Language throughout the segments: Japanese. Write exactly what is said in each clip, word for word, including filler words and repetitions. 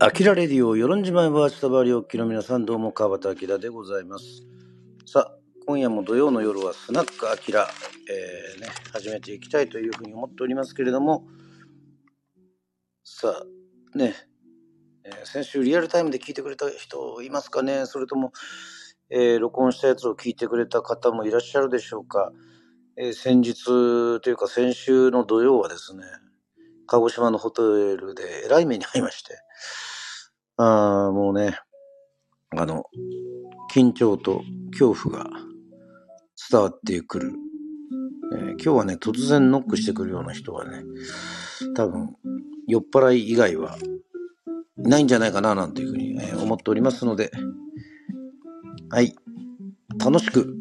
アキラレディオ、よろんじまいバーチタバリオッキの皆さん、どうも川端明でございます。さあ、今夜も土曜の夜はスナックアキラ、えーね、始めていきたいというふうに思っておりますけれども、さあね、えー、先週リアルタイムで聞いてくれた人いますかね。それとも、えー、録音したやつを聞いてくれた方もいらっしゃるでしょうか。えー、先日というか先週の土曜はですね、鹿児島のホテルでえらい目に遭いまして、あもうね、あの緊張と恐怖が伝わってくる、えー、今日はね、突然ノックしてくるような人はね、多分酔っ払い以外はいないんじゃないかななんていうふうに、えー、思っておりますので、はい、楽しく、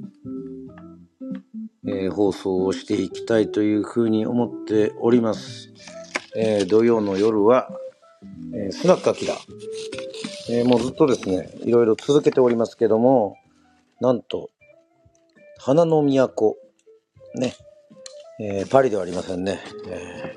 えー、放送をしていきたいというふうに思っております。えー、土曜の夜は、えー、スナックアキラ、えー、もうずっとですね、いろいろ続けておりますけども、なんと花の都ね、えー、パリではありませんね、え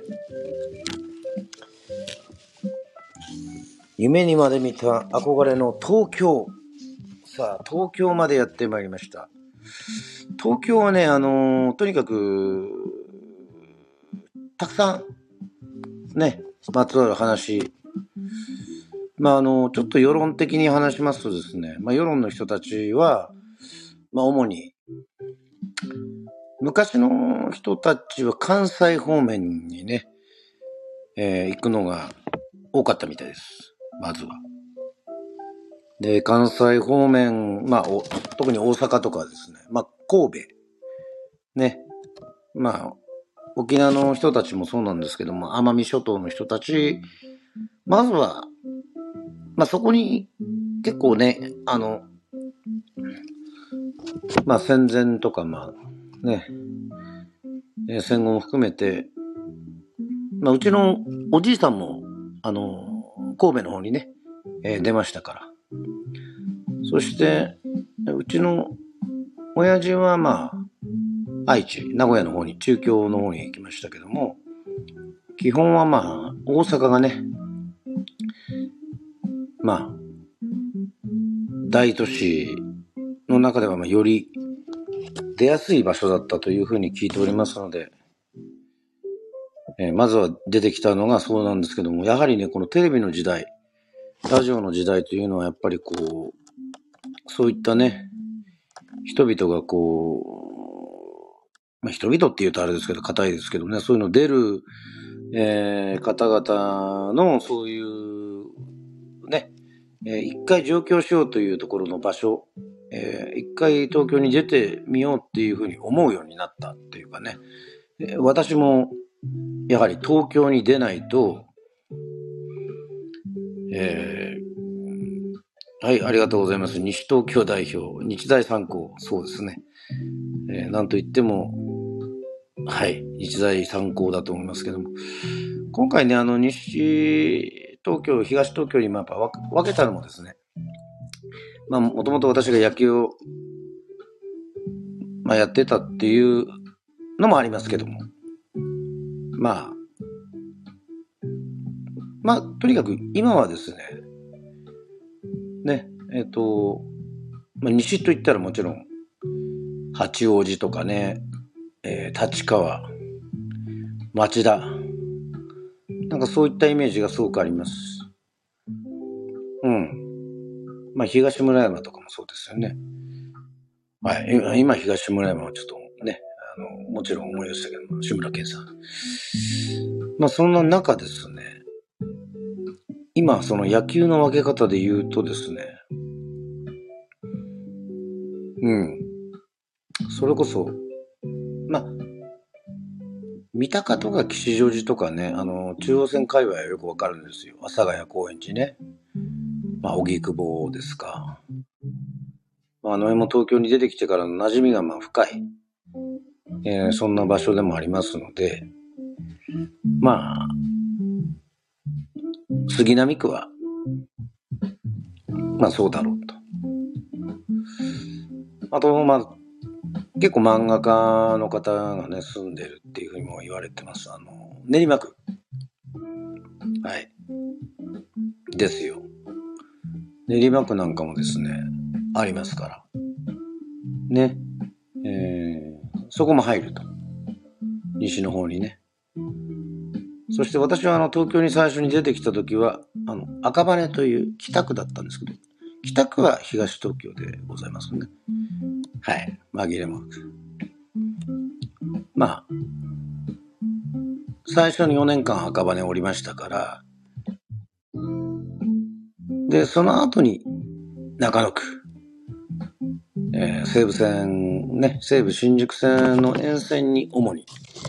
ー、夢にまで見た憧れの東京。さあ、東京までやってまいりました。東京はね、あのー、とにかくたくさんね、まつわる話、まああのちょっと世論的に話しますとですね、まあ、世論の人たちは、まあ、主に昔の人たちは関西方面にね、えー、行くのが多かったみたいです。まずは。で、関西方面、まあ、特に大阪とかですね、まあ、神戸、ね、まあ、沖縄の人たちもそうなんですけども、奄美諸島の人たち、まずは、まあ、そこに結構ね、あの、まあ、戦前とか、まあ、ね、戦後も含めて、まあ、うちのおじいさんも、あの、神戸の方にね、えー、出ましたから。そして、うちの親父はまあ、愛知、名古屋の方に、中京の方に行きましたけども、基本はまあ、大阪がね、まあ、大都市の中ではまあより出やすい場所だったというふうに聞いておりますので、えー、まずは出てきたのがそうなんですけども、やはりね、このテレビの時代、ラジオの時代というのはやっぱりこう、そういったね、人々がこう、まあ、人々って言うとあれですけど、硬いですけどね、そういうの出る、えー、方々のそういうね、えー、一回上京しようというところの場所、えー、一回東京に出てみようっていうふうに思うようになったっていうかね、えー、私もやはり東京に出ないと、えー、はい、ありがとうございます。西東京代表、日大三高、そうですね。えー、なんといっても、はい、日大三高だと思いますけども、今回ね、あの、西東京、東東京にやっぱ分けたのもですね、まあ、もともと私が野球を、まあ、やってたっていうのもありますけども、まあ、まあ、とにかく今はですね、ね、えっと、まあ、西といったらもちろん、八王子とかね、えー、立川、町田、なんかそういったイメージがすごくあります。うん。まあ、東村山とかもそうですよね。はい。今、東村山はちょっとね、あの、もちろん思い出したけど、志村けんさん。まあ、そんな中ですね、今、その野球の分け方で言うとですね、うん。それこそ、まあ、三鷹とか吉祥寺とかね、あの、中央線界隈はよくわかるんですよ。阿佐ヶ谷高円寺ね。まあ、荻窪ですか。まあ、あの辺も東京に出てきてからの馴染みがまあ深い、えー、そんな場所でもありますので、まあ、杉並区は、まあそうだろうと。あと、まあ、結構漫画家の方がね、住んでるっていうふうにも言われてます。あの、練馬区。はい。 ですよ。練馬区なんかもですね、ありますから。ね。えー、そこも入ると。西の方にね。そして私はあの東京に最初に出てきた時は、あの赤羽という北区だったんですけど、北区は東東京でございますね。はい。紛れもなく。まあ、最初によねんかん赤羽おりましたから、で、その後に中野区、えー、西武線、ね、西武新宿線の沿線に主に、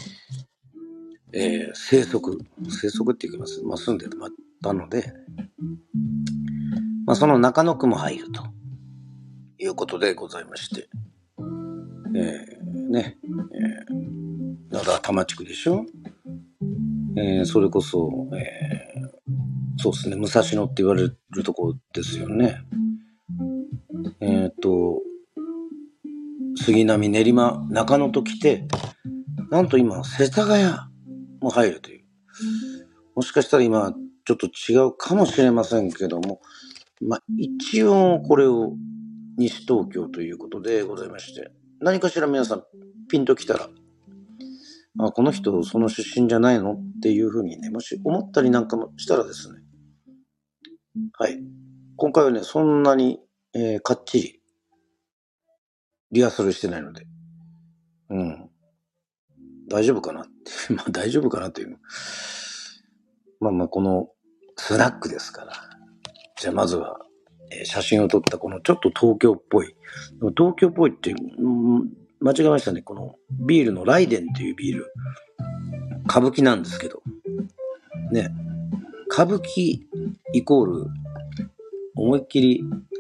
えー、生息、生息って言います。まあ、住んでたので、まあ、その中野区も入るということでございまして、えー、ね、えー、だから多摩地区でしょ、えー、それこそ、えー、そうですね、武蔵野って言われるところですよね。えっと、杉並、練馬、中野と来て、なんと今、世田谷も入るという。もしかしたら今、ちょっと違うかもしれませんけども、まあ、一応これを西東京ということでございまして、何かしら皆さんピンときたら、あ、この人その出身じゃないのっていうふうにね、もし思ったりなんかもしたらですね、はい。今回はね、そんなに、えー、かっちりリハーサルしてないので、うん。大丈夫かなって。まあ大丈夫かなというの。まあまあこのスナックですから。じゃあまずは、えー、写真を撮ったこのちょっと東京っぽい。東京っぽいって、うん、間違えましたね。このビールのライデンというビール。歌舞伎なんですけど。ね。歌舞伎イコール思いっきり、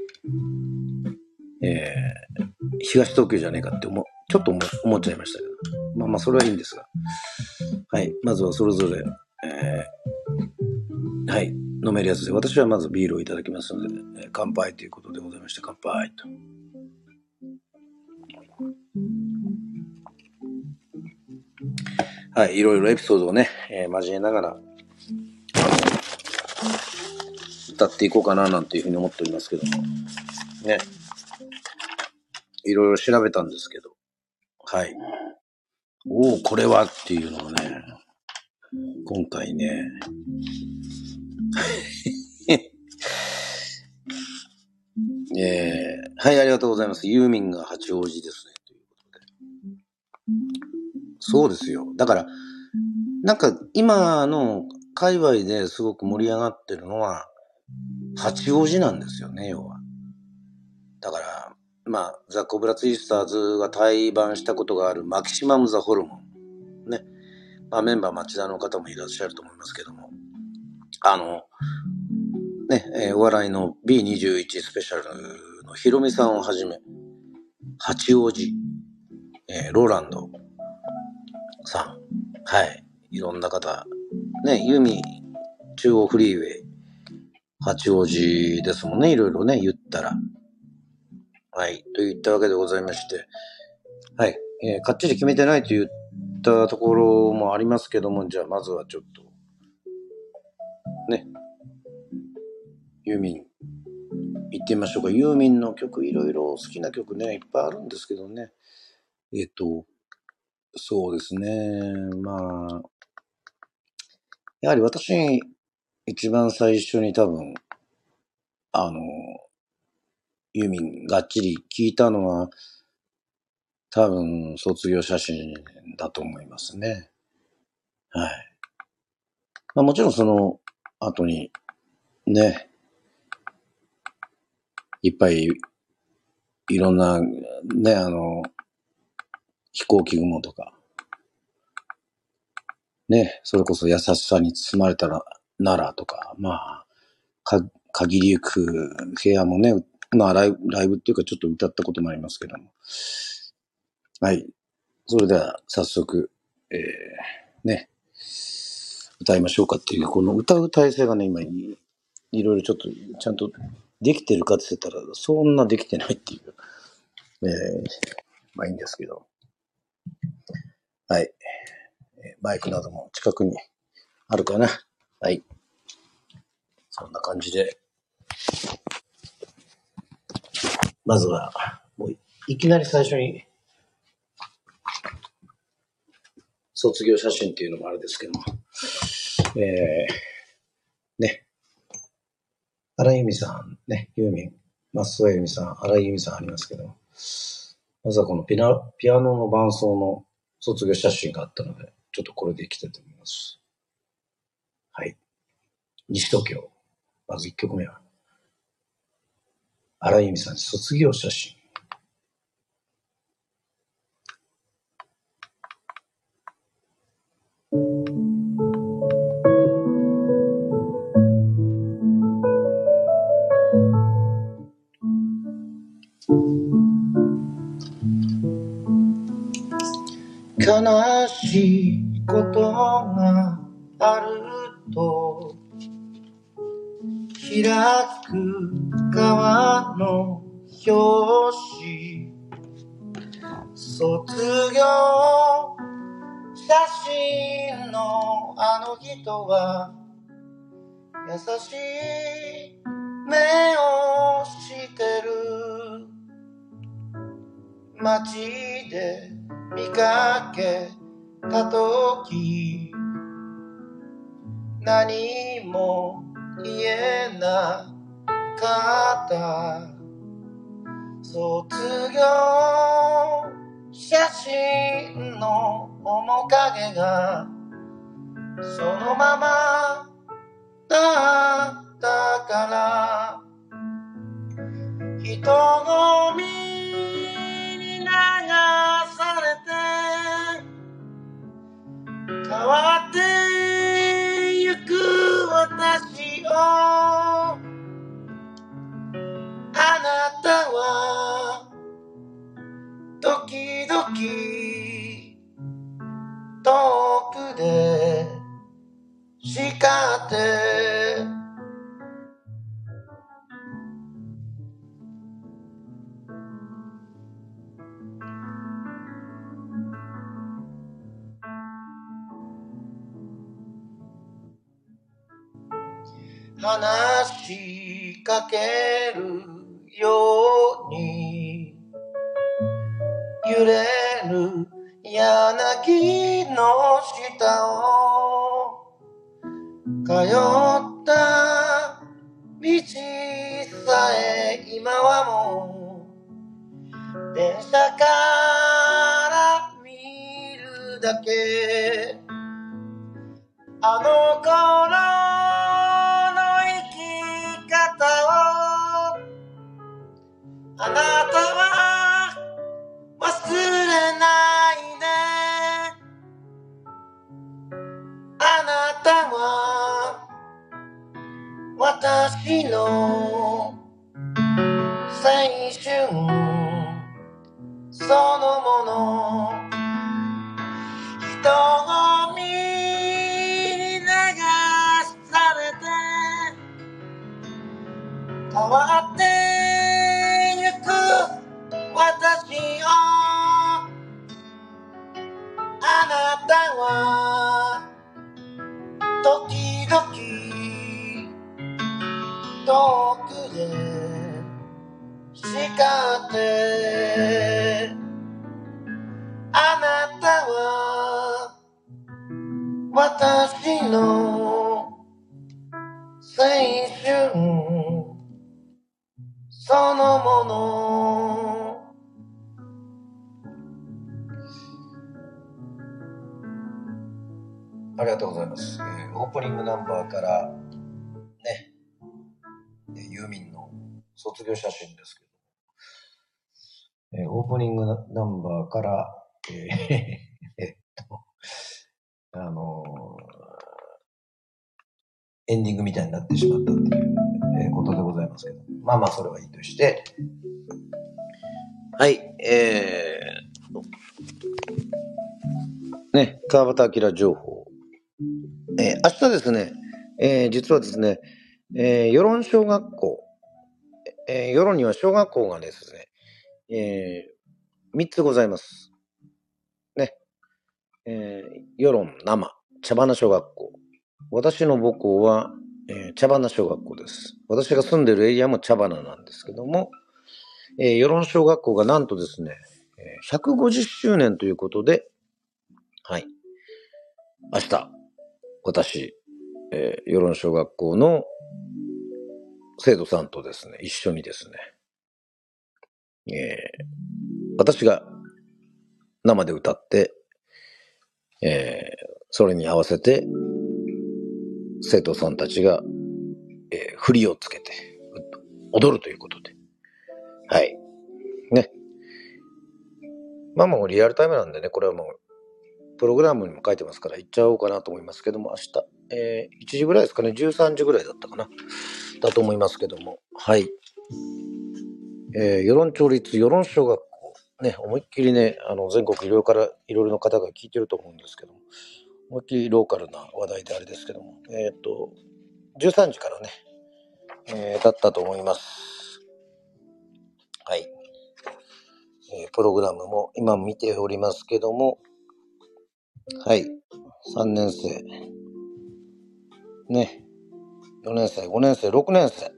えー、東東京じゃねえかって思う、ちょっと思思っちゃいましたけど。まあまあそれはいいんですが。はい。まずはそれぞれ、えー、はい。飲めるやつで。私はまずビールをいただきますので、えー、乾杯ということでございまして、乾杯と。はい。いろいろエピソードをね、えー、交えながら、歌っていこうかななんていうふうに思っておりますけども。ね。いろいろ調べたんですけど。はい。おお、これはっていうのをね、今回ね、えー、はい、ありがとうございます。ユーミンが八王子ですね。ということで。そうですよ。だから、なんか今の界隈ですごく盛り上がってるのは、八王子なんですよね、要は。だから、まあ、ザ・コブラツイスターズが対バンしたことがあるマキシマム・ザ・ホルモン。ね。まあ、メンバー町田の方もいらっしゃると思いますけども。あの、ね、えー、お笑いの ビーにじゅういち スペシャルのヒロミさんをはじめ、八王子、えー、ローランドさん、はい、いろんな方、ね、ユミ中央フリーウェイ、八王子ですもんね、いろいろね、言ったら。はい、といったわけでございまして、はい、えー、かっちり決めてないと言ったところもありますけども、じゃあまずはちょっと、ね、ユーミン、行ってみましょうか。ユーミンの曲、いろいろ好きな曲ね、いっぱいあるんですけどね。えっと、そうですね。まあ、やはり私、一番最初に多分、あの、ユーミンがっちり聞いたのは、多分、卒業写真だと思いますね。はい。まあもちろんその後に、ね、いっぱい、いろんな、ね、あの、飛行機雲とか、ね、それこそ優しさに包まれたら、奈良とか、まあ、か、限りゆく部屋もね、まあライブ、ライブっていうかちょっと歌ったこともありますけども。はい。それでは早速、えー、ね、歌いましょうかっていう、この歌う体制がね、今い、いろいろちょっと、ちゃんとできてるかって言ったら、そんなできてないっていう。えー、まあいいんですけど。はい。マイクなども近くにあるかな。はい。 そんな感じで、まずは、もういきなり最初に、卒業写真っていうのもあれですけども、えー、ね、荒井由実さん、ね、ユーミン、松任谷由実さん、荒井由実さんありますけど、まずはこのピナピアノの伴奏の卒業写真があったので、ちょっとこれでいきたいと思います。はい。西東京。まずいっきょくめは、荒井由実さん、卒業写真。悲しいことがあると開く川の表紙、卒業写真のあの人は優しい目をしてる。街で見かけたとき何も言えなかった。卒業写真の面影がそのままだったから、人混みに流されて変わってゆく私を、あなたは時々遠くで叱って話しかけるように揺れる柳の下を通った道さえ今はもう電車から見るだけ。あの頃の生き方をあなたは忘れないで。あなたは私の青春そのもの。人混みに流されて変わってゆく私を、あなたは時々遠くで叱って、あなたは私の青春そのもの。ありがとうございます。えー、オープニングナンバーからね、ユーミンの卒業写真ですけど、えー、オープニングナンバーから、えー、えっと、あのー、エンディングみたいになってしまったっていう、えー、ことでございますけど、まあまあそれはいいとして、はい、えー、ね、川端明情報。えー、明日ですね、えー、実はですね、えー、与論小学校、えー、与論には小学校がですね、えー、みっつございます。ね、えー、与論生、茶花小学校。私の母校は、 えー、茶花小学校です。私が住んでるエリアも茶花なんですけども、えー、与論小学校がなんとですね、ひゃくごじゅっしゅうねんということで、はい。明日、私、えー、与論小学校の生徒さんとですね、一緒にですね、えー、私が生で歌って、えー、それに合わせて、生徒さんたちが、えー、振りをつけて、踊るということで。はい。ね。まあもうリアルタイムなんでね、これはもう、プログラムにも書いてますから行っちゃおうかなと思いますけども、明日、えー、いちじぐらいですかね、じゅうさんじぐらいだったかな、だと思いますけども、はい。えー、与論町立与論小学校、ね、思いっきりね、あの、全国いろいろから、いろいろな方が聞いてると思うんですけども、思いっきりローカルな話題であれですけども、えっと、じゅうさんじからね、えー、だったと思います。はい。えー、プログラムも今見ておりますけども、はい。さんねん生、ね、よねん生、ごねん生、ろくねん生。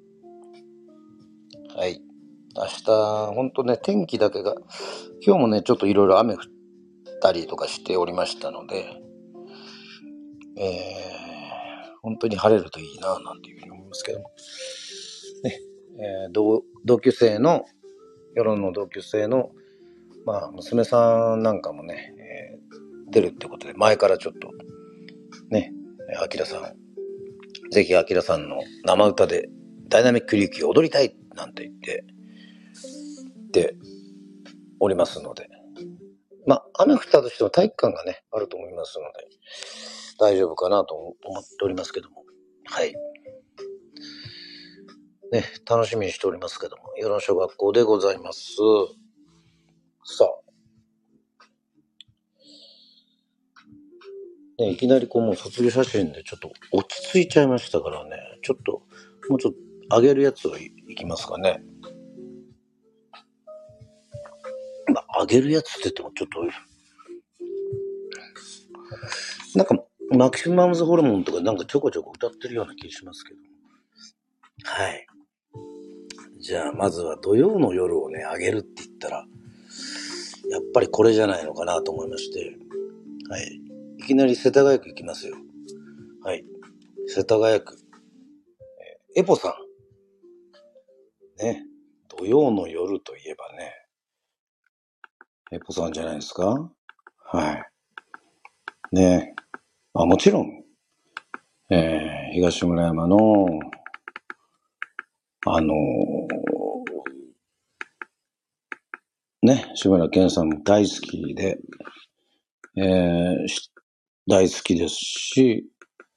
はい。明日、ほんとね、天気だけが、今日もね、ちょっといろいろ雨降ったりとかしておりましたので、えー、本当に晴れるといいな、なんていうふうに思いますけども。ね、えー、同、同級生の、世論の同級生の、まあ、娘さんなんかもね、えー、出るってことで、前からちょっと、ね、あきらさん、ぜひあきらさんの生歌で、ダイナミックリーキー踊りたいなんて言って、で、おりますので、まあ、雨降ったとしても体育館がね、あると思いますので、大丈夫かなと思っておりますけども。はい。ね、楽しみにしておりますけども、与論小学校でございます。さあ。ね、いきなりこうもう卒業写真でちょっと落ち着いちゃいましたからね、ちょっと、もうちょっと上げるやつを い, いきますかね。まあ、上げるやつって言ってもちょっと、なんか、マキシマムズホルモンとかなんかちょこちょこ歌ってるような気がしますけど。はい。じゃあ、まずは土曜の夜をね、上げるって言ったら、やっぱりこれじゃないのかなと思いまして、はい。いきなり世田谷区行きますよ。はい。世田谷区。えー、エポさん。ね。土曜の夜といえばね、エポさんじゃないですか？はい。ね。あ、もちろん、えー、東村山の、あのー、ね、志村けんさんも大好きで、えー、大好きですし、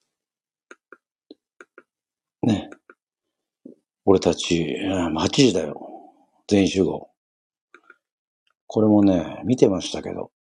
ね、俺たち、はちじだよ。全員集合。これもね、見てましたけど、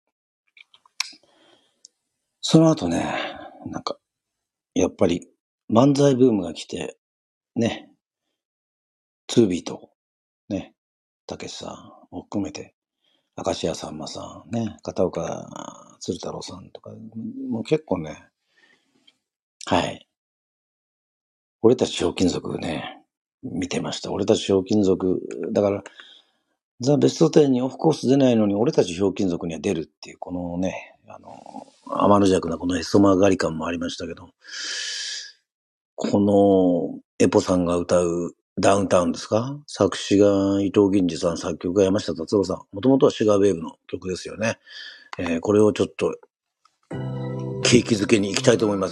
その後ね、なんか、やっぱり漫才ブームが来て、ね、ツービーと、ね、たけしさんを含めて、明石家さんまさん、ね、片岡鶴太郎さんとか、もう結構ね、はい。俺たちひょうきん族ね、見てました。俺たちひょうきん族、だから、ザ・ベストテンにオフコース出ないのに、俺たちひょうきん族には出るっていう、このね、あの、天の弱なこのへそ曲がり感もありましたけど、この、エポさんが歌うダウンタウンですか？作詞が伊藤銀次さん、作曲が山下達郎さん。もともとはシガーウェーブの曲ですよね。えー、これをちょっと、景気づけに行きたいと思います。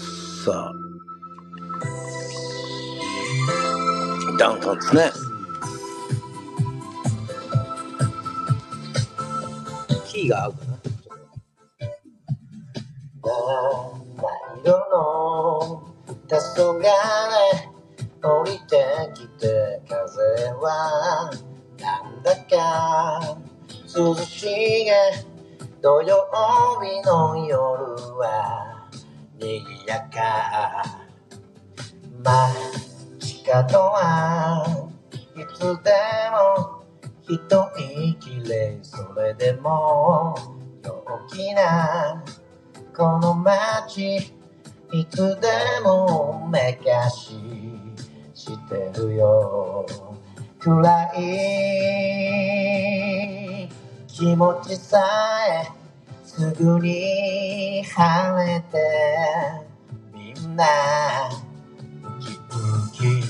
さあ、ダウンタウンですね。キーが合うかな。七色の黄昏降りてきて、風はなんだか涼しげ。土曜日の夜は賑やか。街角はいつでも一息れ、それでも陽気なこの街、いつでもめかし暗い気持ちさえすぐに晴れてみんなウキウキ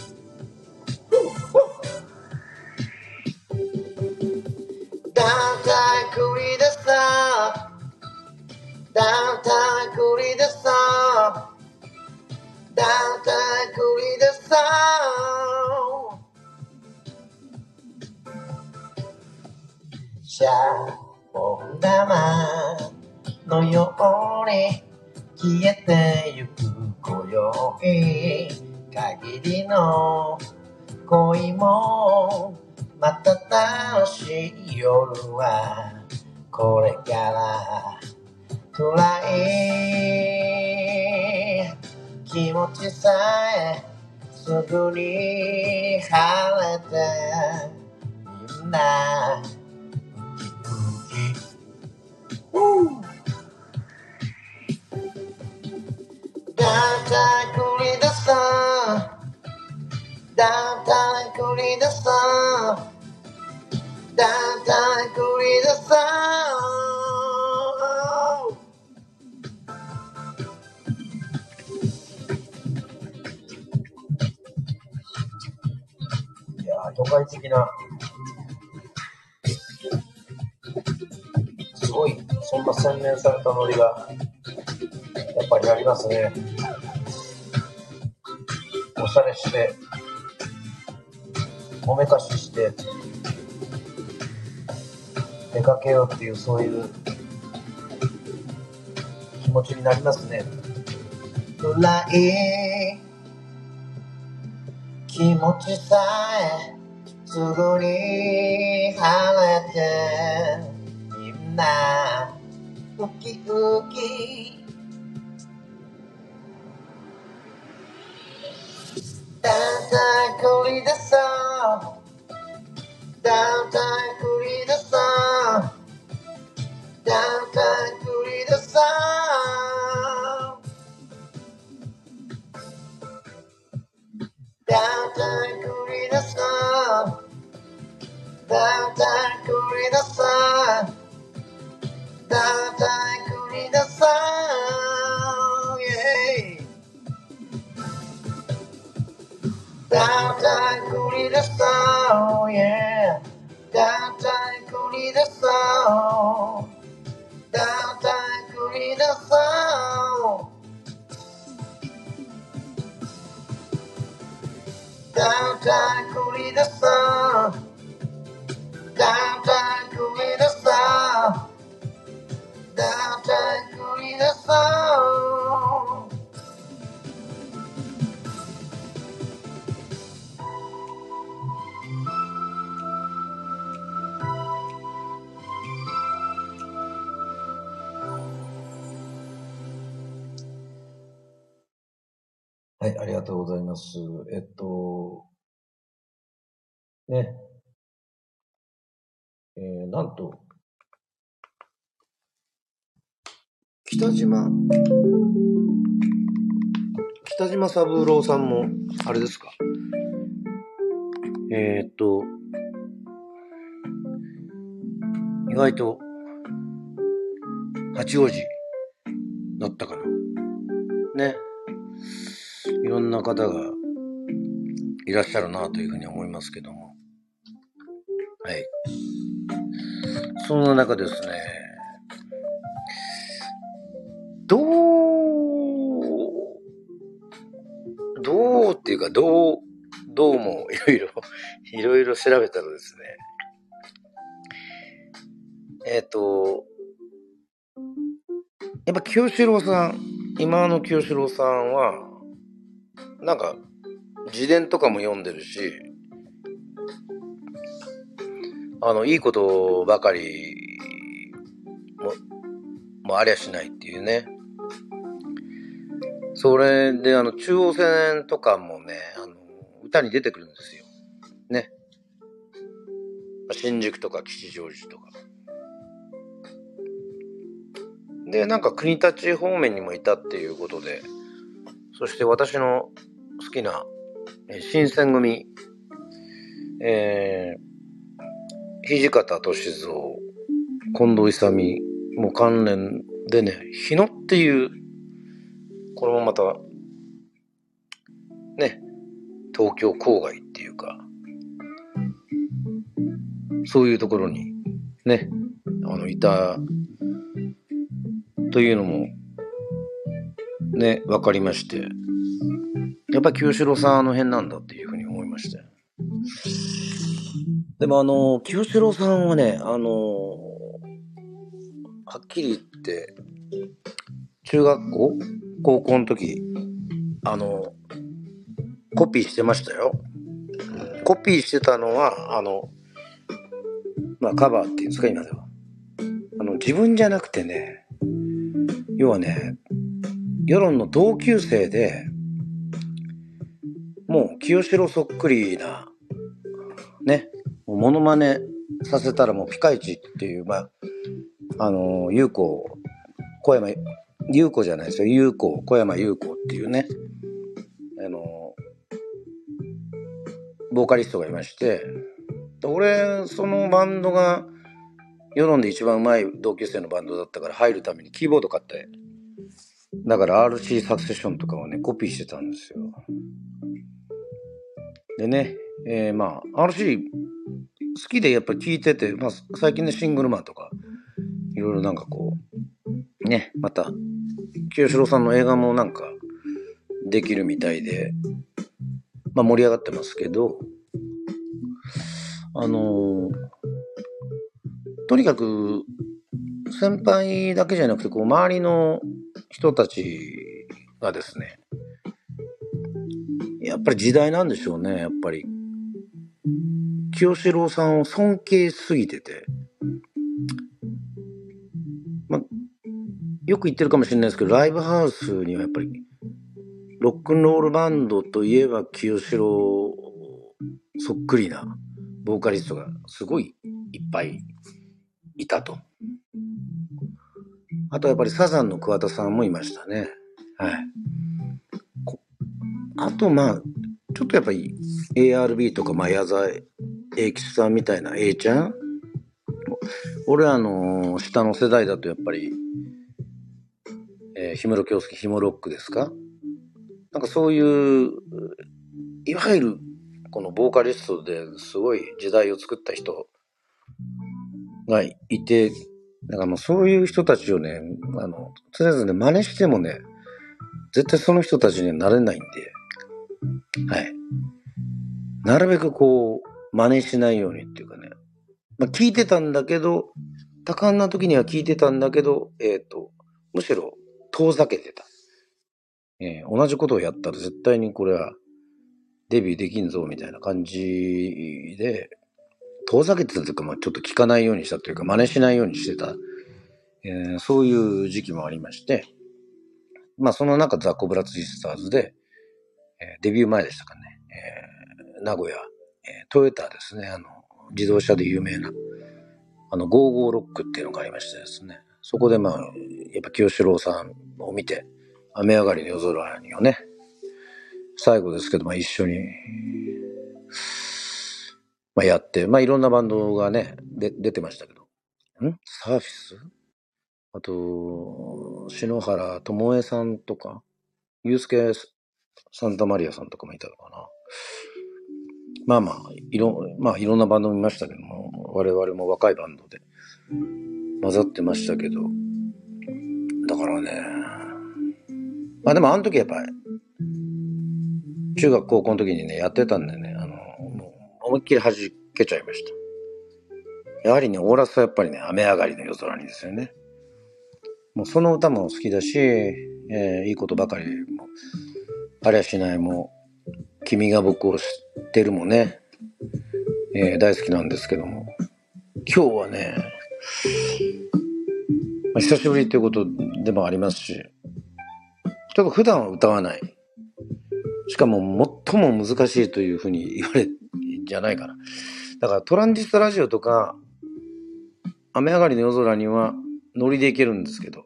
だんだん繰り出さだんだん繰り出さだんだん繰り出さシャボン玉のように消えてゆく今宵限りの恋もまた楽しい夜はこれから暗い気持ちさえすぐに晴れてみんなだんだん繰り出さだんだん繰り出さだんだん繰り出さいやー都会的なすごいそんな洗練されたノリがやっぱりありますね。おしゃれしておめかしして出かけようっていうそういう気持ちになりますね。暗い気持ちさえすぐに晴れてみんなウキウキだんだん繰り出そうだんだん繰り出そうだんだん繰り出そうだんだん繰り出そうだんだん繰り出そうだんだん繰り出そう、yeahだんだん繰り出そう、yeahだんだん繰り出そうだんだん繰り出そうだんだん繰り出そうだんだん繰り出そうだんだん繰り出そうはい、ありがとうございます。えっと、ね、えー、なんと、北島、北島三郎さんも、あれですか、えー、っと、意外と、八王子だったかな。ね。いろんな方がいらっしゃるなというふうに思いますけども。はい。そんな中ですね、どう、どうっていうか、どう、どうもいろいろ、いろいろ調べたらですね、えっと、やっぱ清志郎さん、今の清志郎さんは、なんか、自伝とかも読んでるし、あの、いいことばかりも、もありゃしないっていうね。それで、あの、中央線とかもね、あの、歌に出てくるんですよ。ね。新宿とか吉祥寺とか。で、なんか国立方面にもいたっていうことで、そして私の好きな新選組えー、土方歳三、近藤勇も関連でね、日野っていう、これもまた、ね、東京郊外っていうか、そういうところにね、あの、いた、というのも、ね、わかりまして、やっぱり清志郎さんあの辺なんだっていうふうに思いまして。でもあの、清志郎さんはね、あの、はっきり言って、中学校高校の時、あの、コピーしてましたよ。コピーしてたのは、あの、まあカバーっていうんですか、今では。あの、自分じゃなくてね、要はね、世論の同級生で、もう清志郎そっくりな、ね、モノマネさせたらもうピカイチっていう、まあ、あの、優子、小山、優子じゃないですよ、優子、小山優子っていうね、あの、ボーカリストがいまして、俺、そのバンドが、世論で一番うまい同級生のバンドだったから入るためにキーボード買って、だから アールシー サクセションとかをね、コピーしてたんですよ。でね、えー、まあ、アールシー 好きでやっぱり聴いてて、まあ、最近ね、シングルマンとか、いろいろなんかこう、ね、また、清志郎さんの映画もなんか、できるみたいで、まあ盛り上がってますけど、あのー、とにかく、先輩だけじゃなくて、こう、周りの人たちがですね、やっぱり時代なんでしょうね、やっぱり。清志郎さんを尊敬しすぎてて、まあ、よく言ってるかもしれないですけど、ライブハウスにはやっぱり、ロックンロールバンドといえば清志郎そっくりなボーカリストがすごいいっぱいいたと。あとやっぱりサザンの桑田さんもいましたね。はい。あとまあ、ちょっとやっぱり エーアールビー とか、まあ、矢沢永吉さんみたいな A ちゃん、俺あの下の世代だとやっぱり、えー、氷室京介、ヒモロックですか？なんかそういう、いわゆるこのボーカリストですごい時代を作った人がいて、だからもうそういう人たちをね、あの、とりあえずね、真似してもね、絶対その人たちにはなれないんで、はい。なるべくこう、真似しないようにっていうかね。まあ聞いてたんだけど、多感な時には聞いてたんだけど、えっと、むしろ遠ざけてた。えー、同じことをやったら絶対にこれはデビューできんぞみたいな感じで、遠ざけてたというか、まあちょっと聞かないようにしたというか、真似しないようにしてた、えー、そういう時期もありまして、まあその中ザ・コブラツイスターズで、えー、デビュー前でしたかね、えー、名古屋、えー、トヨタですね、あの、自動車で有名な、あの、ゴーゴーロックっていうのがありましてですね、そこでまあ、やっぱ清志郎さんを見て、雨上がりの夜空にをね、最後ですけど、まあ一緒に、まあやって、まあいろんなバンドがね、で出てましたけど、んサーフィス、あと、篠原智恵さんとか、ユースケサンタマリアさんとかもいたのかな。まあまあ、いろ、まあいろんなバンド見ましたけども、我々も若いバンドで混ざってましたけど、だからね、まあでもあの時やっぱり、中学高校の時にね、やってたんでね、あの、もう思いっきり弾けちゃいました。やはりね、オーラスはやっぱりね、雨上がりの夜空にですよね。もうその歌も好きだし、えー、いいことばかりも、ありゃしないも、君が僕を知ってるもね、えー、大好きなんですけども、今日はね、まあ、久しぶりということでもありますし、ちょっと普段は歌わない。しかも最も難しいというふうに言われるんじゃないかな。だからトランジスタラジオとか、雨上がりの夜空にはノリでいけるんですけど、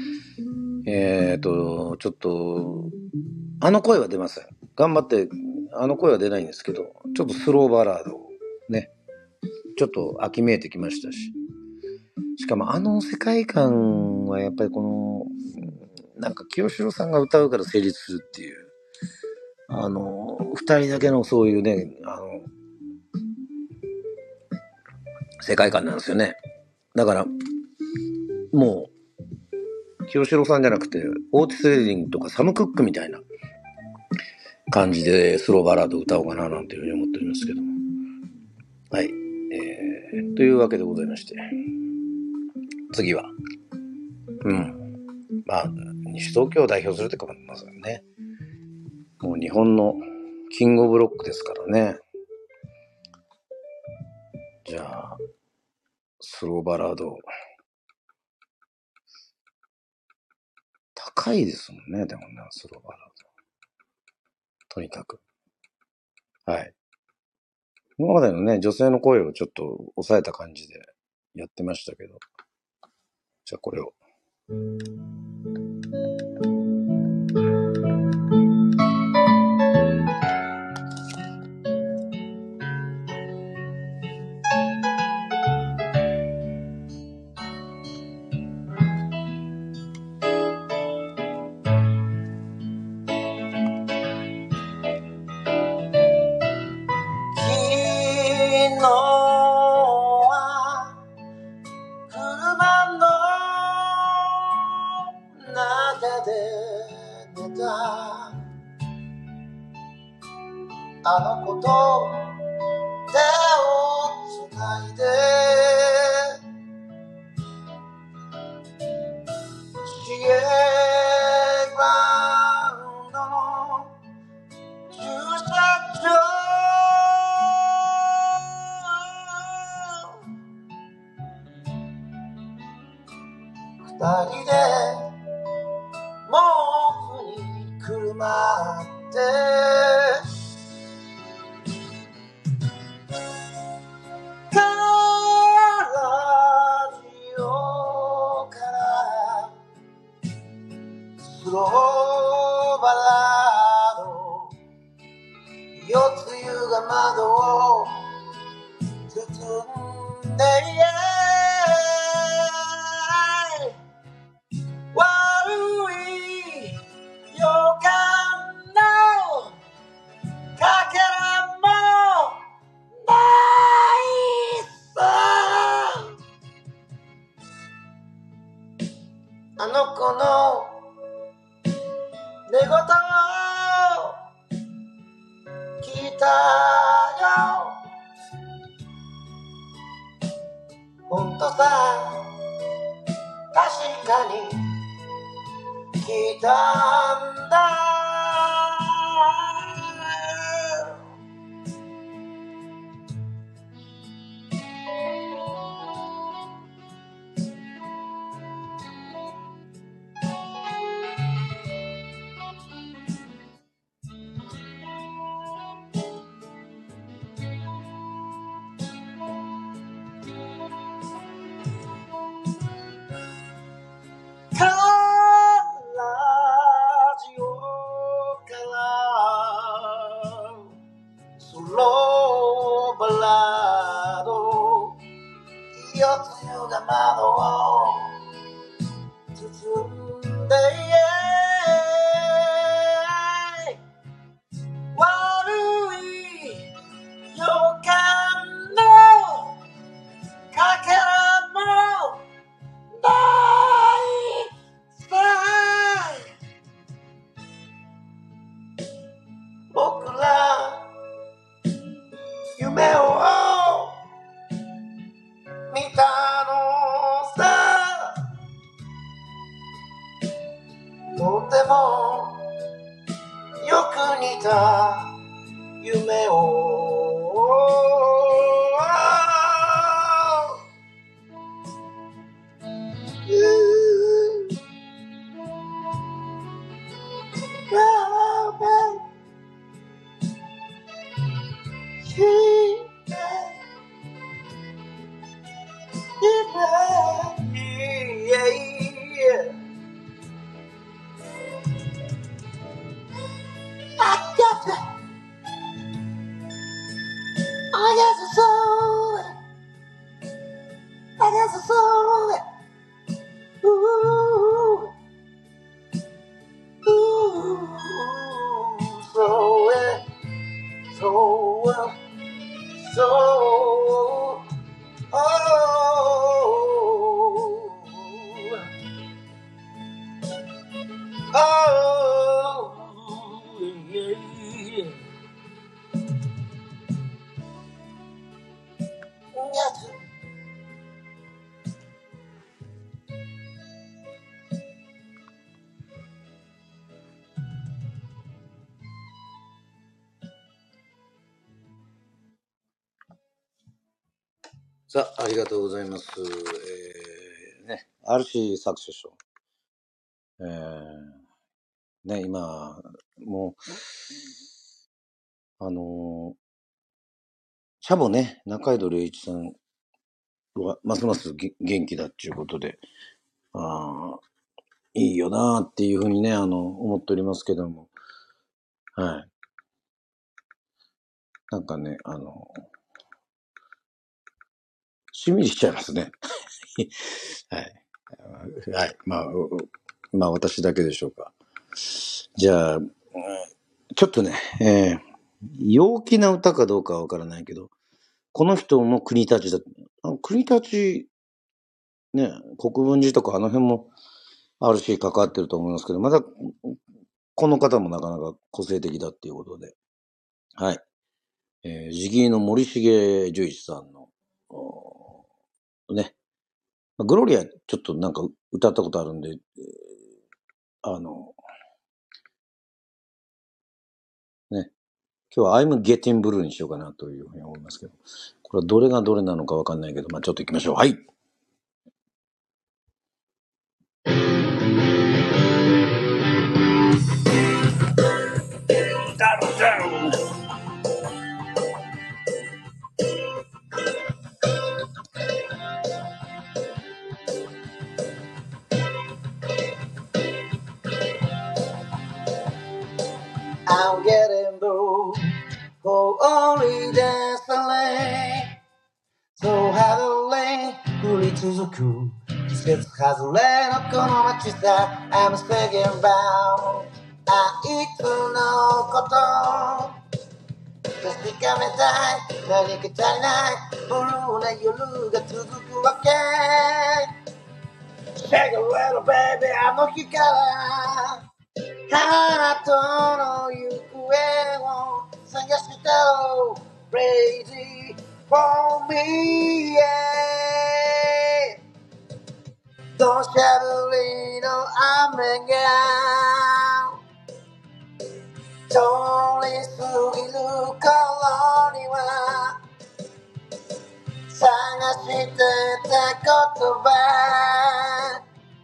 えっと、ちょっと、あの声は出ません。頑張って、 あの声は出ないんですけど、ちょっとスローバラードをね、ちょっと秋めいてきましたし、しかもあの世界観はやっぱりこのなんか清志郎さんが歌うから成立するっていう、あの二人だけのそういうね、あの世界観なんですよね。だからもう清志郎さんじゃなくてオーティス・レディングとかサム・クックみたいな感じでスローバラードを歌おうかななんていうふうに思っておりますけども、はい、えー、というわけでございまして、次はうんまあ西東京を代表するってかまさにね、もう日本のキングオブロックですからね。じゃあスローバラード高いですもんね。でもね、スローバラードとにかくはい、今までのね女性の声をちょっと抑えた感じでやってましたけど、じゃあこれをあの子と手をつないでシエグラウンドの駐車場二人で毛布にくるまってスローバラード夜露が窓を包んで悪い予感のかけらもないさあの子の寝言を聞いたよほんとさ確かに聞いたんだ窓を包んで悪い予感のかけらもないさ僕ら夢を見たのさとてもよく似た夢を So, oh, oh, yeah. さあ、ありがとうございます。えー、ね、アールシー サクセション。えー、ね、今、もう、あのー、シャボね、中井戸礼一さんは、ますます元気だっていうことで、ああ、いいよなーっていうふうにね、あの、思っておりますけども、はい。なんかね、あの、しんみりしちゃいますね。はい。はい。まあ、まあ私だけでしょうか。じゃあ、ちょっとね、えー、陽気な歌かどうかはわからないけど、この人も国立だ。国立、ね、国分寺とかあの辺もあるし関わってると思いますけど、また、この方もなかなか個性的だっていうことで。はい。えー、ジギーの森重十一さんの、ね。グロリアちょっとなんか歌ったことあるんで、あの、ね。今日は I'm Getting Blue にしようかなというふうに思いますけど。これはどれがどれなのかわかんないけど、まあちょっと行きましょう。はい。 I'm getting blue for only dance and lane. So hardly 降り続く季節外れのこの街さ I'm thinking about あいつのこと確かめたい何か足りないブルーな夜が続くわけ Shake a little baby あの日からあなたの行方を探したよ Crazy for me yeah 土砂降りの雨が通り過ぎる頃には探してた言葉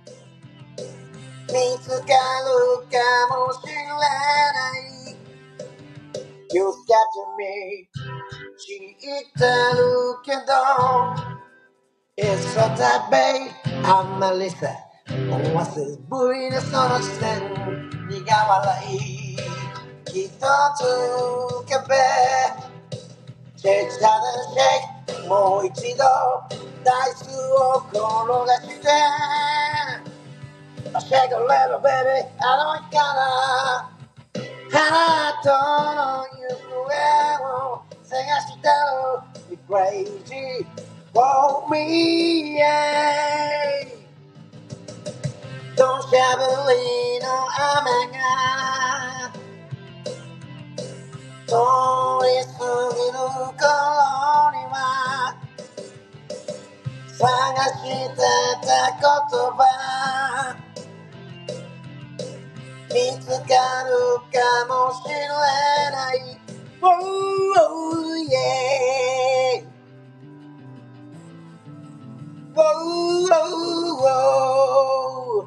見つかるかもしれない You got to me 知ってるけど It's so that babe I'm Melissa 思わせぶりのその視線苦笑い一つ壁 Shake, shake, shake もう一度ダイスを転がして Shake a little baby あの日からあなたの行方を探したの Be crazy for me yeah 土砂降りの雨が通り過ぎる頃には探してた言葉見つかるかもしれない Oh, oh yeah Oh, oh, oh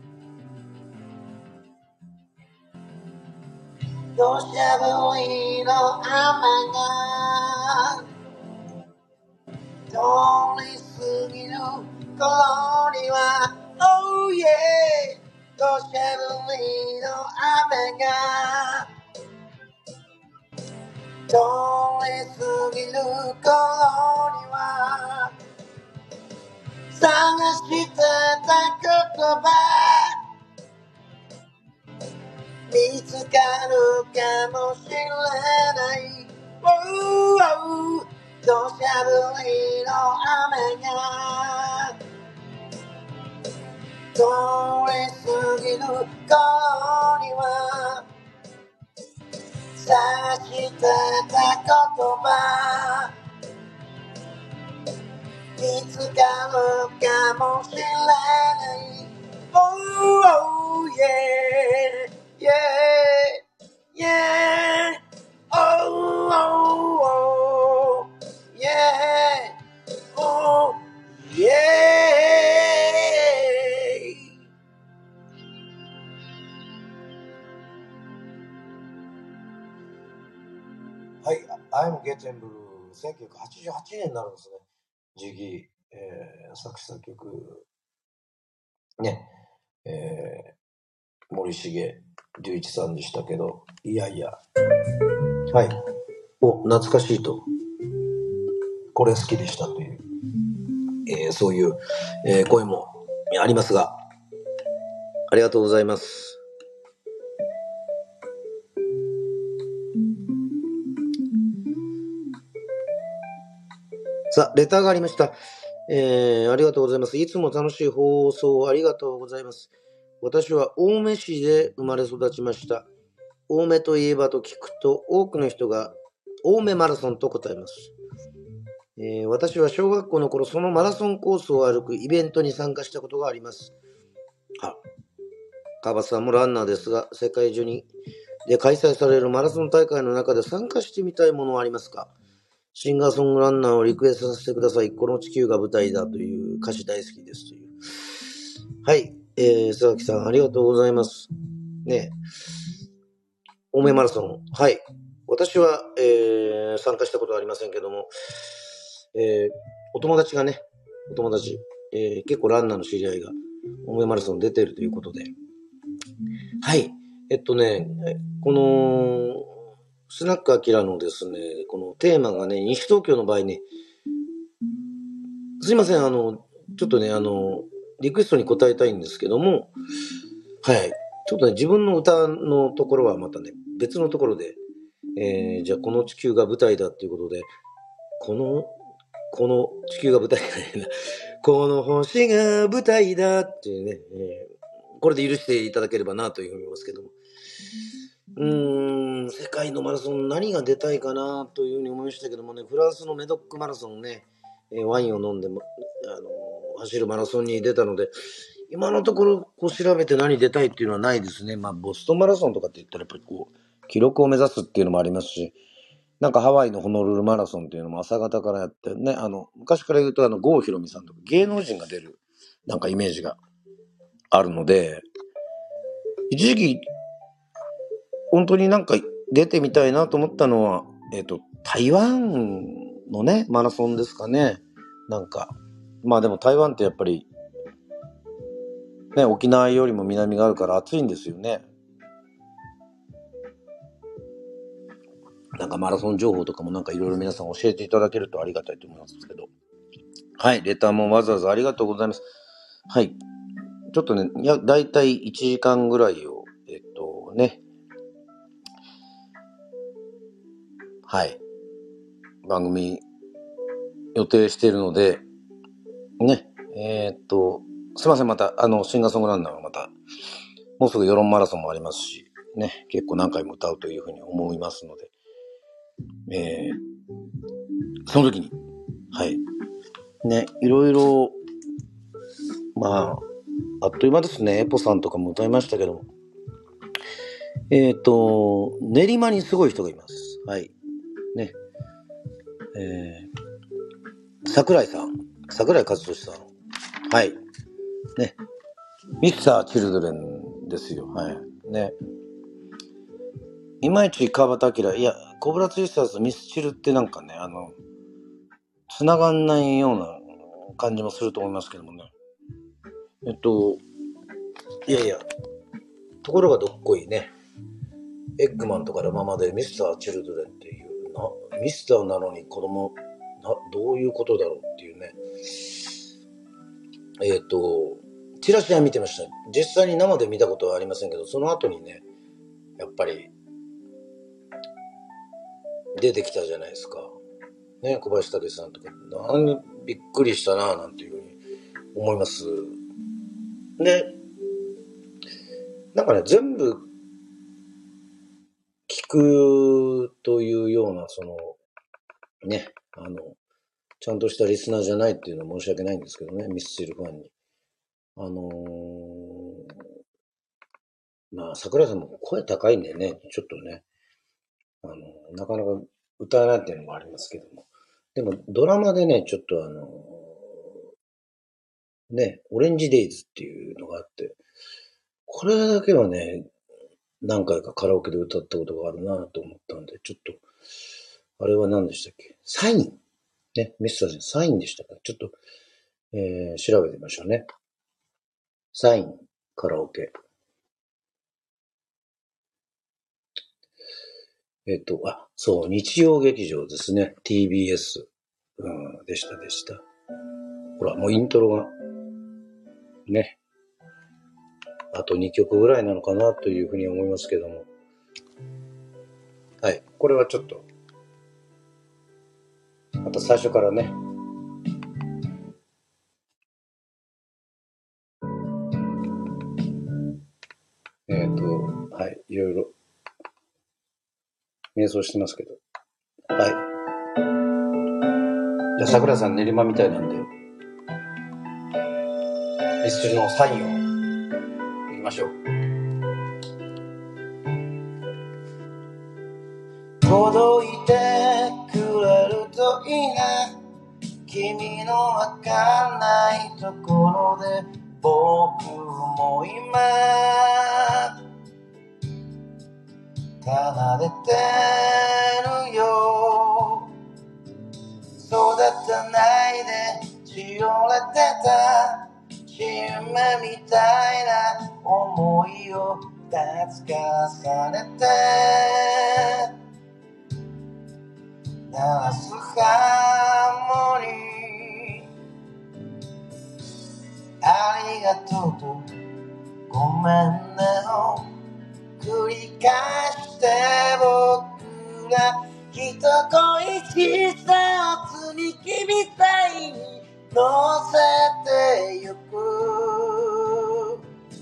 土砂降りの雨が通り過ぎる頃には Oh yeah 土砂降りの雨が通り過ぎる頃には探してた言葉見つかるかもしれない Oh おう土砂降りの雨が通り過ぎる頃には差してた言葉見つかるかもしれない Oh, oh, yeah, yeah, yeah Oh, oh, oh, yeah Oh, yeah はい、I'm Getting Blue せんきゅうひゃくはちじゅうはちねんになるんですね。ジギー、えー、作詞作曲ね、えー、森重隆一さんでしたけど、いやいや、はい、お懐かしいと、これ好きでしたという、えー、そういう、えー、声もありますが、ありがとうございます。さあ、レターがありました。えー、ありがとうございます。いつも楽しい放送ありがとうございます。私は青梅市で生まれ育ちました。青梅といえばと聞くと多くの人が青梅マラソンと答えます。えー、私は小学校の頃そのマラソンコースを歩くイベントに参加したことがあります。は、川端さんもランナーですが、世界中にで開催されるマラソン大会の中で参加してみたいものはありますか？シンガーソングランナーをリクエストさせてください。この地球が舞台だという歌詞大好きですという。はい、えー、佐々木さんありがとうございます。ね、青梅マラソン、はい、私は、えー、参加したことはありませんけども、えー、お友達がね、お友達、えー、結構ランナーの知り合いが青梅マラソン出てるということで、はい、えっとね、このスナックアキラのですね、このテーマがね、西東京の場合ね、すいません、あの、ちょっとね、あの、リクエストに答えたいんですけども、はい、ちょっとね、自分の歌のところはまたね、別のところで、えー、じゃあこの地球が舞台だっていうことで、この、この地球が舞台だね、この星が舞台だっていうね、えー、これで許していただければなというふうに思いますけども、うーん、世界のマラソン何が出たいかなというふうに思いましたけどもね、フランスのメドックマラソンね、えー、ワインを飲んでも、あのー、走るマラソンに出たので、今のところこう調べて何出たいっていうのはないですね。まあボストンマラソンとかって言ったらやっぱりこう記録を目指すっていうのもありますし、なんかハワイのホノルルマラソンっていうのも朝方からやってね、あの昔から言うとあの郷ひろみさんとか芸能人が出るなんかイメージがあるので、一時期本当になんか出てみたいなと思ったのは、えっと台湾のねマラソンですかね。なんかまあでも台湾ってやっぱりね、沖縄よりも南があるから暑いんですよね。なんかマラソン情報とかもなんかいろいろ皆さん教えていただけるとありがたいと思いますけど。はい、レターもわざわざありがとうございます。はい。ちょっとね、いや、だいたいいちじかんぐらいを、えっとね、はい、番組予定しているので、ね、えー、っと、すいません、また、あの、シンガーソングランナーはまた、もうすぐ世論マラソンもありますし、ね、結構何回も歌うというふうに思いますので、えー、その時に、はい、ね、いろいろ、まあ、あっという間ですね。エポさんとかも歌いましたけども。えっと、練馬にすごい人がいます。はい。ね。えー、桜井さん。桜井和寿さん。はい。ね。ミスター・チルドレンですよ。はい。ね。いまいち川端明。いや、コブラツイスターズとミスチルってなんかね、あの、繋がんないような感じもすると思いますけどもね。えっと、いやいや、ところがどっこいね。エッグマンとかのままでミスター・チルドレンっていうな、ミスターなのに子供な、どういうことだろうっていうね。えっと、チラシは見てました。実際に生で見たことはありませんけど、その後にね、やっぱり出てきたじゃないですか。ね、小林武史さんとか、なんびっくりしたななんていうふうに思います。で、なんかね、全部聞くというような、その、ね、あの、ちゃんとしたリスナーじゃないっていうのは申し訳ないんですけどね、ミスチルファンに。あのー、まあ、桜井さんも声高いんでね、ちょっとね、あの、なかなか歌えないっていうのもありますけども。でも、ドラマでね、ちょっとあのー、ね、オレンジデイズっていうのがあって、これだけはね、何回かカラオケで歌ったことがあるなと思ったんで、ちょっと、あれは何でしたっけ？サインね、ミスターじゃサインでしたか？ちょっと、えー、調べてみましょうね。サイン、カラオケ。えっと、あ、そう、日曜劇場ですね。ティービーエス。うん、でしたでした。ほら、もうイントロが、ね。あとにきょくぐらいなのかなというふうに思いますけども。はい。これはちょっと、また最初からね。えっと、はい。いろいろ、瞑想してますけど。はい。じゃあ、桜さん練馬みたいなんで、ミスチルのサインを、いきましょう。届いてくれるといいな、君のわかんないところで僕も今奏でてるよ。育たないでしおれてた夢みたいな思いを積重ねて鳴らすハーモニー、ありがとうとごめんねを繰り返して僕ら人恋しさを積み木みたいに乗せてゆく、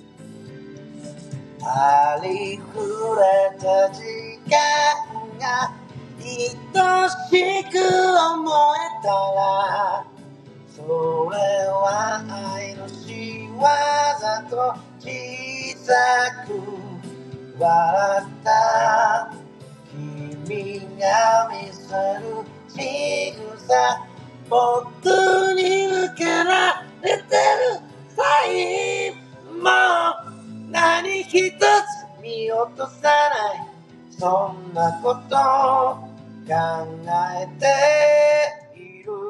ありふれた時間が愛しく思えたら、それは愛の仕業と小さく笑った君が見せる仕草、僕に向けられてるサインも何一つ見落とさない、そんなことを考えている。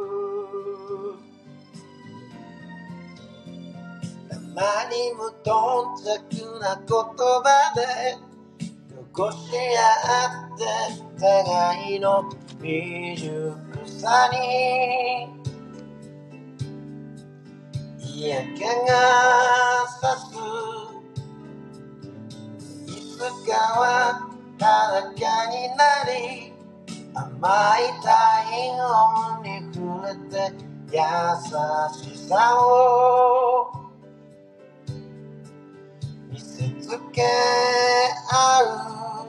たまに無頓着な言葉で残し合って互いの未熟さに嫌気がさす、いつかは裸になり甘い太陽に触れて優しさを見せつけ合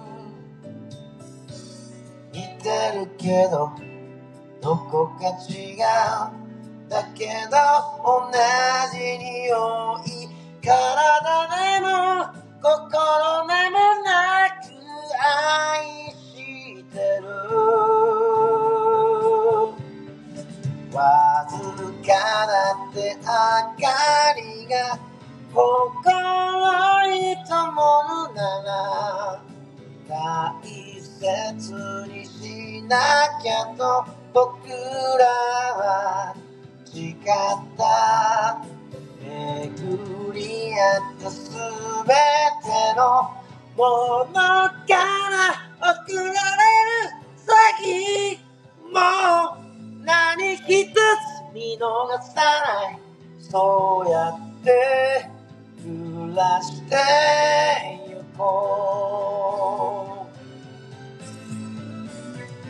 う、似てるけどどこか違う、だけど同じ匂い、体でも心でもなく愛してる、わずかだって明かりが心に灯るなら大切にしなきゃと僕らは誓った、巡り合ったすべてのものから送られる先も何一つ見逃さない、そうやって暮らしてゆこう。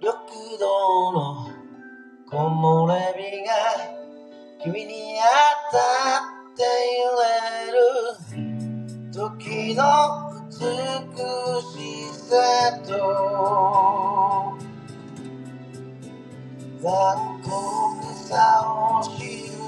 緑道の木漏れ日が君に当たって揺れる時の美しさと残酷さを知る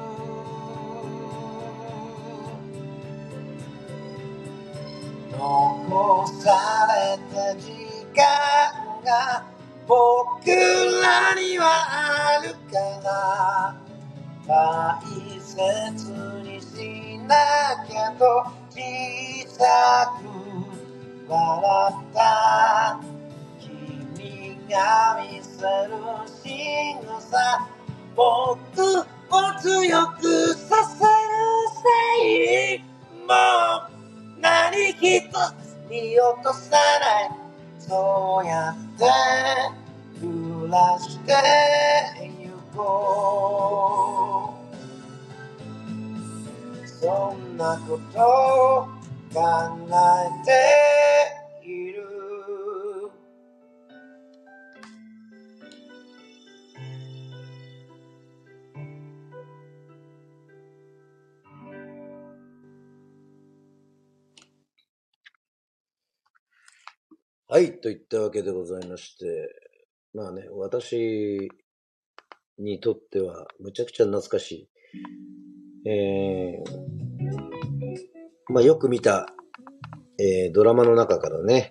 残された時間が僕らにはあるから大切にしなきゃと小さく笑った君が見せる仕草僕を強くさせるせいもう何一つ見落とさないそうやって暮らしてゆこうそんなことを考えているはい、といったわけでございまして、まあね、私にとってはむちゃくちゃ懐かしい、えー、まあよく見た、えー、ドラマの中からね、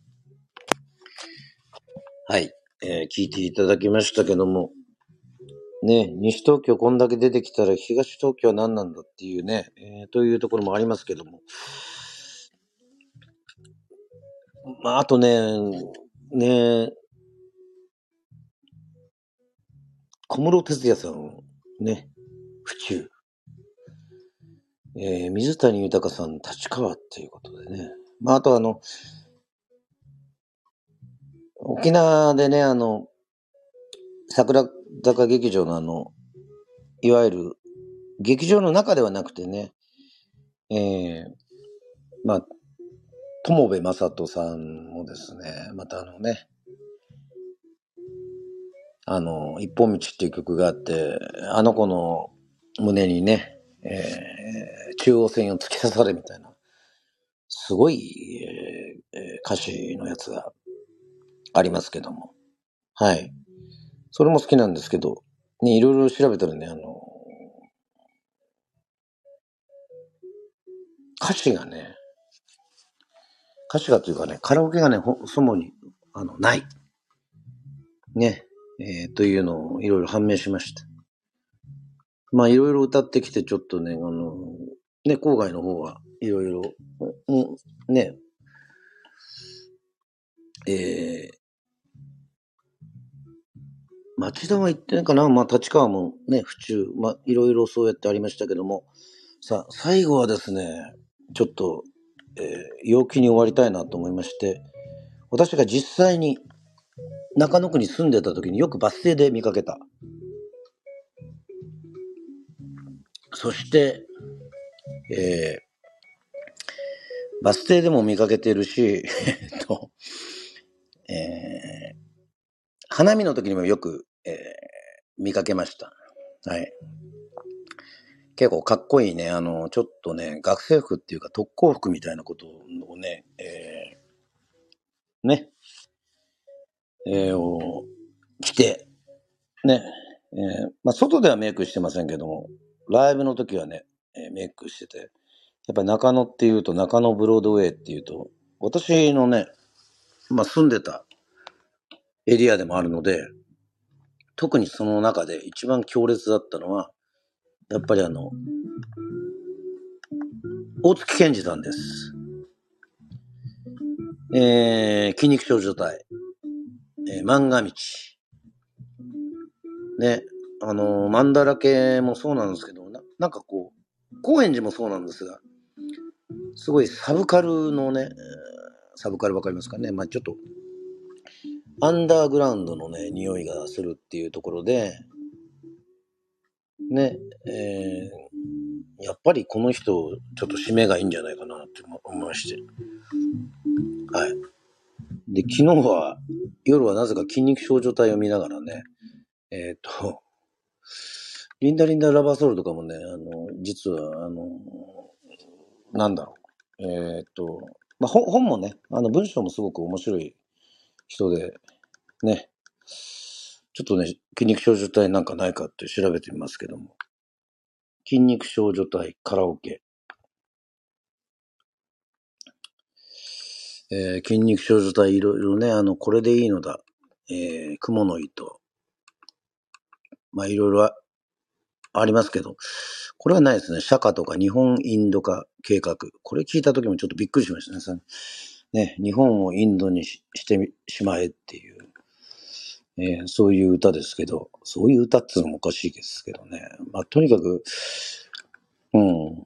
はい、えー、聞いていただきましたけども、ね、西東京こんだけ出てきたら東東京は何なんだっていうね、えー、というところもありますけども、まああとね、ね、小室哲哉さん、ね、府中、えー、水谷豊さん、立川っていうことでね、まああとあの、沖縄でね、あの、桜坂劇場のあの、いわゆる劇場の中ではなくてね、えー、まあ、友部正人さんもですね、またあのね、あの、一本道っていう曲があって、あの子の胸にね、えー、中央線を突き刺されみたいな、すごい、えー、歌詞のやつがありますけども、はい。それも好きなんですけど、ね、いろいろ調べたらね、あの、歌詞がね、歌詞がというかね、カラオケがね、そもに、あの、ない。ね、えー、というのをいろいろ判明しました。まあ、いろいろ歌ってきて、ちょっとね、あの、ね、郊外の方はいろいろ、ね、えー、町田は行ってないかな、まあ、立川もね、府中、まあ、いろいろそうやってありましたけども、さあ、最後はですね、ちょっと、えー、陽気に終わりたいなと思いまして、私が実際に中野区に住んでた時によくバス停で見かけた。そして、えー、バス停でも見かけてるし、えっと、えー、花見の時にもよく、えー、見かけました。はい。結構かっこいいね、あの、ちょっとね、学生服っていうか特攻服みたいなことをね、えー、ね、えー、を着て、ね、えー、まあ、外ではメイクしてませんけども、ライブの時はね、えー、メイクしてて、やっぱり中野っていうと、中野ブロードウェイっていうと、私のね、まあ、住んでたエリアでもあるので、特にその中で一番強烈だったのは、やっぱりあの、大月健二さんです。えー、筋肉少女隊、えー、漫画道。ね、あのー、マンダラ系もそうなんですけど、な、なんかこう、高円寺もそうなんですが、すごいサブカルのね、サブカルわかりますかね。まあちょっと、アンダーグラウンドのね、匂いがするっていうところで、ね、えー、やっぱりこの人、ちょっと締めがいいんじゃないかなって思いまして。はい。で、昨日は、 夜はなぜか筋肉少女隊を見ながらね、えっと、リンダリンダラバーソウルとかもね、あの、実は、あの、なんだろう。えっと、まあ、本本もね、あの、文章もすごく面白い人で、ね、ちょっとね、筋肉少女隊なんかないかって調べてみますけども。筋肉少女隊カラオケ。えー、筋肉少女隊いろいろね、あの、これでいいのだ。えー、雲の糸。まあ、いろいろありますけど、これはないですね。釈迦とか日本インド化計画。これ聞いた時もちょっとびっくりしましたね。ね、日本をインドに し, してしまえっていう、えー、そういう歌ですけど、そういう歌っていうのもおかしいですけどね。まあ、とにかく、うん、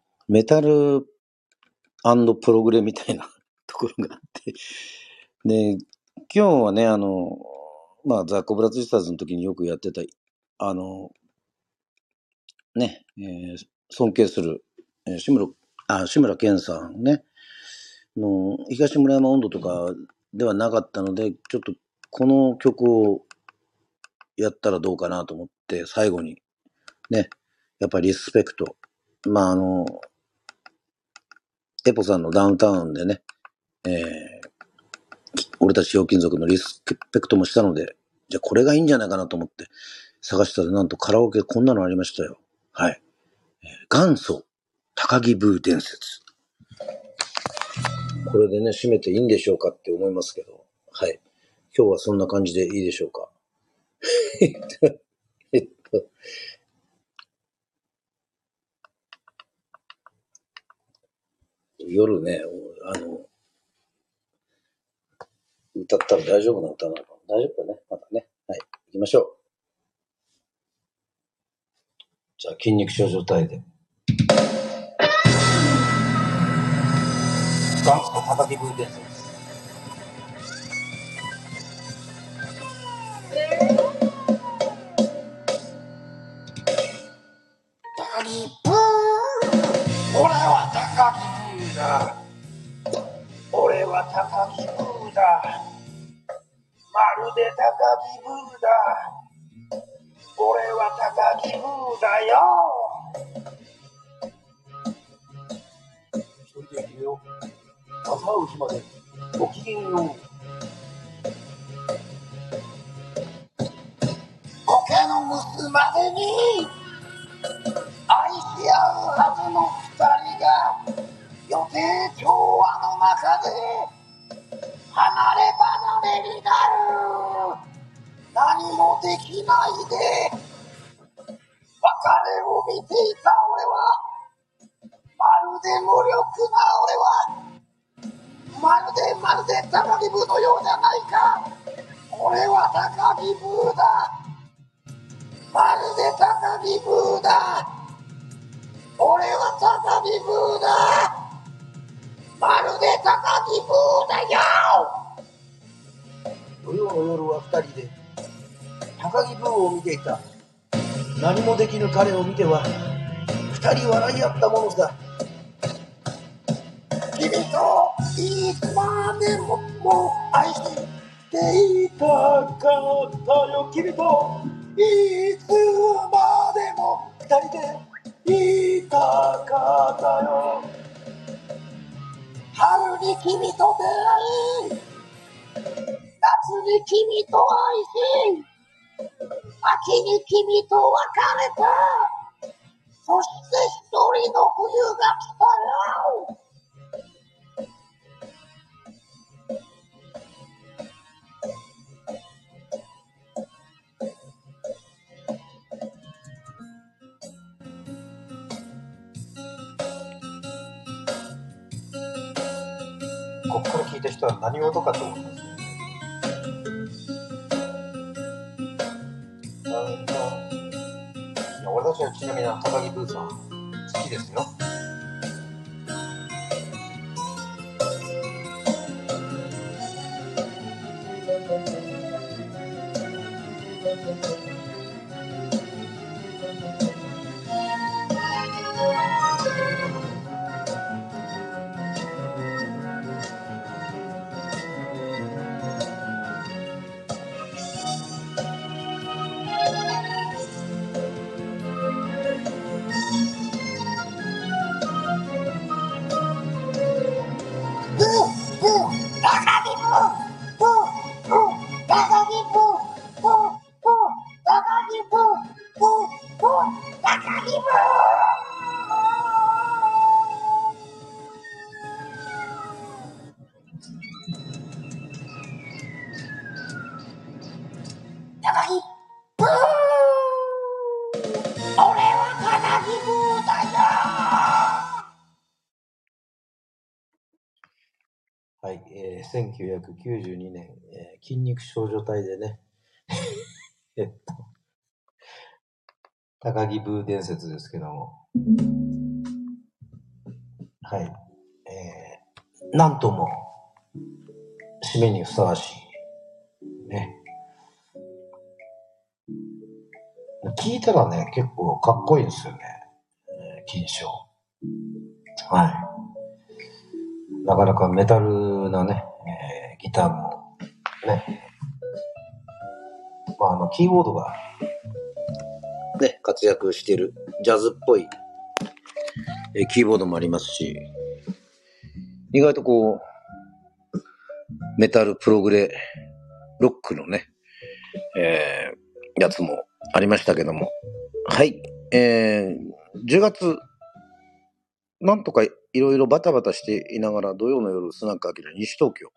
メタル&プログレみたいなところがあって、で、今日はね、あの、まあ、ザ・コブラツイスターズの時によくやってた、あの、ね、えー、尊敬する、えー、志村、あ、志村けんさんね、の、東村山温度とかではなかったので、ちょっとこの曲をやったらどうかなと思って、最後に、ね、やっぱりリスペクト。まあ、あの、エポさんのダウンタウンでね、えー、俺たちひょうきん族のリスペクトもしたので、じゃあこれがいいんじゃないかなと思って探したら、なんとカラオケこんなのありましたよ。はい。元祖高木ブー伝説。これでね、締めていいんでしょうかって思いますけど。はい。今日はそんな感じでいいでしょうか。えっと、夜ね、あの、歌ったら大丈夫な歌なのかな。大丈夫かね。またね。はい。行きましょう。じゃあ、筋肉少女隊で。元祖高木ブー伝説。高木ブー、俺は高木ブーだ。俺は高木ブーだ。まるで高木ブーだ。俺は高木ブーだよ。一人で生きよう。朝会う日までごきげんよう。苔のむすまでに愛し合うはずの二人が予定調和の中で離れ離れになる。何もできないで別れを見ていた俺は、まるで無力な俺は、まるでまるで高木ブーのようじゃないか。俺は高木ブーだ。まるで高木ブーだ。俺は高木ブーだ。まるで高木ブーだよ。土曜の夜は二人で高木ブーを見ていた。何もできぬ彼を見ては二人笑い合ったものさ。君といつまでももう愛していたかったよ。君といつまでも二人でいたかったよ。春に君と出会い、夏に君と愛し、秋に君と別れた。そして一人の冬が来たよ。ここから聞いた人は何事かと思います。いや、俺たちはちなみに高木ブーさん好きですよ。 高木ブー俺は高木ブーだよ。はい、えー、せんきゅうひゃくきゅうじゅうにねん、えー、筋肉少女隊でねえっと高木ブー伝説ですけども、はい、えー、なんとも締めにふさわしいね。聞いたらね、結構かっこいいですよね、えー、金賞。はい。なかなかメタルなね、えー、ギターもね、まああのキーボードがね活躍しているジャズっぽい、えー、キーボードもありますし、意外とこうメタルプログレロックのね、えー、やつもありましたけども、はい、えー、じゅうがつなんとかいろいろバタバタしていながら土曜の夜スナックアキラ西東京、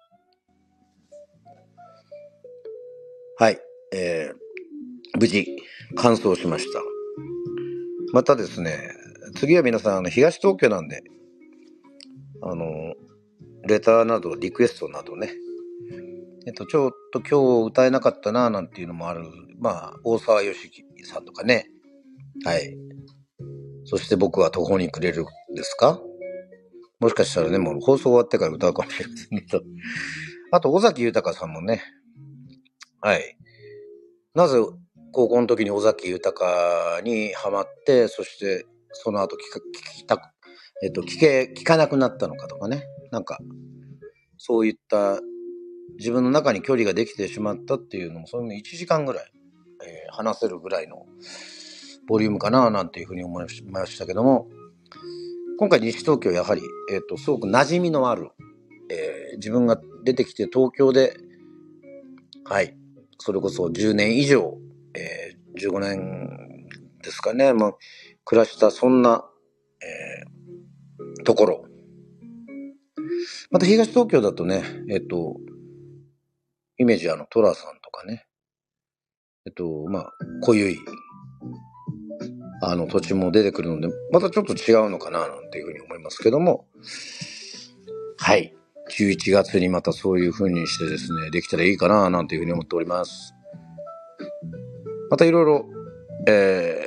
はい、えー、無事完走しました。またですね、次は皆さんあの東東京なんで、あのレターなどリクエストなどね、えっとちょっと今日歌えなかったななんていうのもある、まあ大沢良樹さんとかね、はい、そして僕は途方に暮れるですか、もしかしたらねもう放送終わってから歌うかもしれませんけど、あと尾崎豊さんもね、はい、なぜ高校の時に尾崎豊にハマって、そしてその後聞か聞きたく、えっと聞け聞かなくなったのかとかね、なんかそういった自分の中に距離ができてしまったっていうのも、それもいちじかんぐらい、えー、話せるぐらいのボリュームかななんていうふうに思いましたけども、今回西東京やはり、えー、とすごく馴染みのある、えー、自分が出てきて東京で、はい、それこそじゅうねん以上、えー、じゅうごねんですかね、まあ、暮らしたそんな、えー、ところ。また東東京だとね、えっとイメージあのトラさんとかね、えっとまあ濃ゆいあの土地も出てくるので、またちょっと違うのかななんていうふうに思いますけども、はい、じゅういちがつにまたそういうふうにしてですね、できたらいいかななんていうふうに思っております。またいろいろえ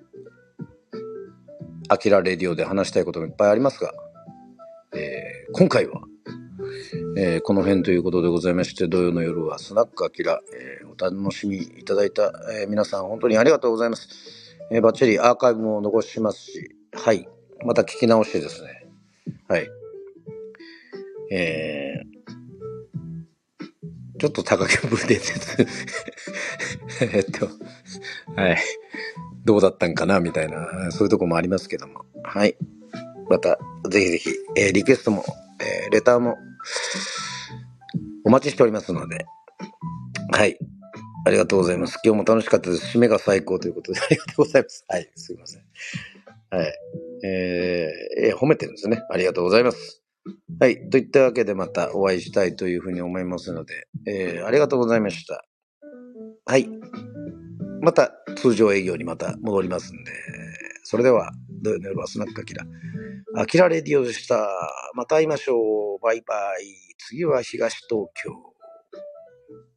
ー、アキラレディオで話したいこともいっぱいありますが、えー、今回は、えー、この辺ということでございまして、土曜の夜はスナックアキラ、えー、お楽しみいただいた、えー、皆さん本当にありがとうございます。えー、バッチリアーカイブも残しますし、はい、また聞き直してですね、はい、えー、ちょっと高木ブー伝説えっとはいどうだったんかなみたいな、そういうとこもありますけども、はい、またぜひぜひ、えー、リクエストも、えー、レターもお待ちしておりますので、はい、ありがとうございます。今日も楽しかったです。締めが最高ということでありがとうございます。はい、すいません。はい、えー、えー、褒めてるんですね。ありがとうございます。はい、といったわけでまたお会いしたいというふうに思いますので、えー、ありがとうございました。はい、また通常営業にまた戻りますんで、それでは土曜の夜はスナックアキラアキラレディオでした。また会いましょう。バイバイ。次は東東京。